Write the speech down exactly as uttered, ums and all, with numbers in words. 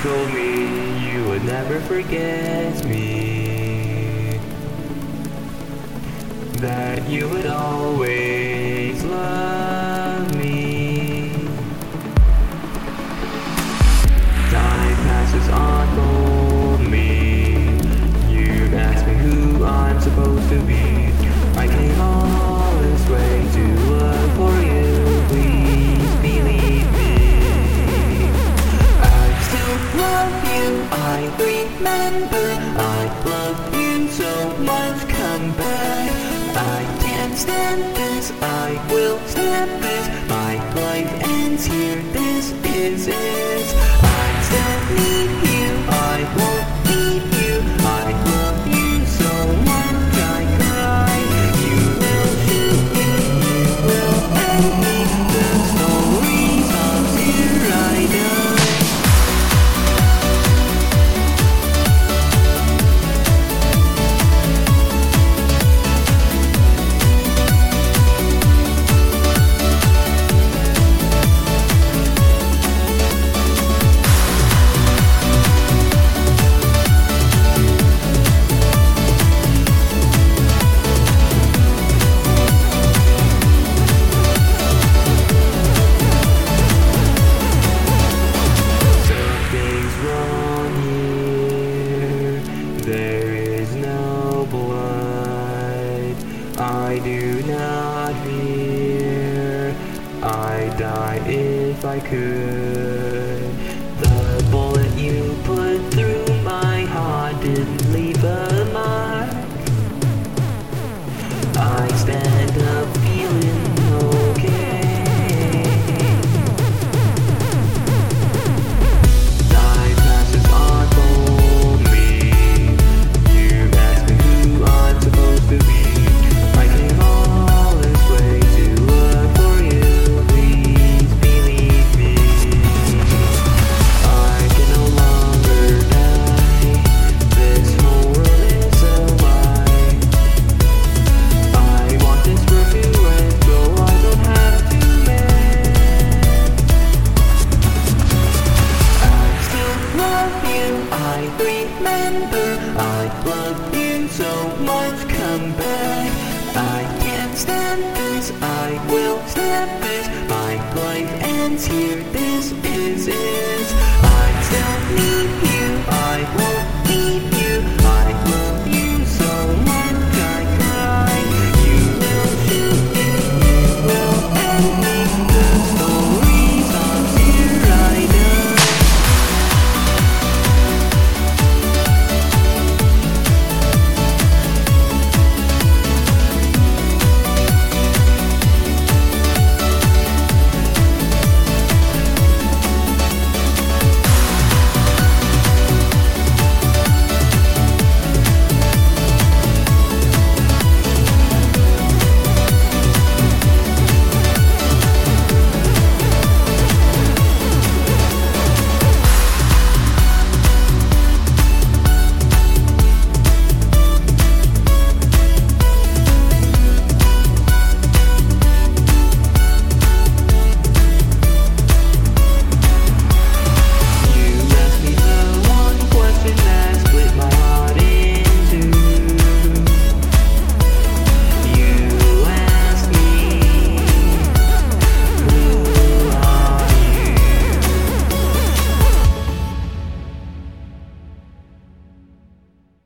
told me you would never forget me, that you would always love me. Time passes on for me. You've asked me who I'm supposed to be. I came all this way to look for you. Please believe me. I still love you. I remember. I love you so much. Come back. I can't stand this. I will stand this. My life ends here. This is it. I still need you. I won't leave you. I love you so much. I cry. You will shoot me. You will end me. The story stops here. I die. There is no blood, I do not fear. I'd die if I could. The bullet you put through my heart didn't leave a mark. I stand up feeling okay. Time passes on for me. You've asked me who I'm supposed to be. I came all this way to look for you. Please believe me. I can no longer die. This whole world is a lie. I want this world to end so I don't have to mend. I still love you. I remember. I love you so much. Come back. I can't stand this. I will stand this. My life ends here. This is it.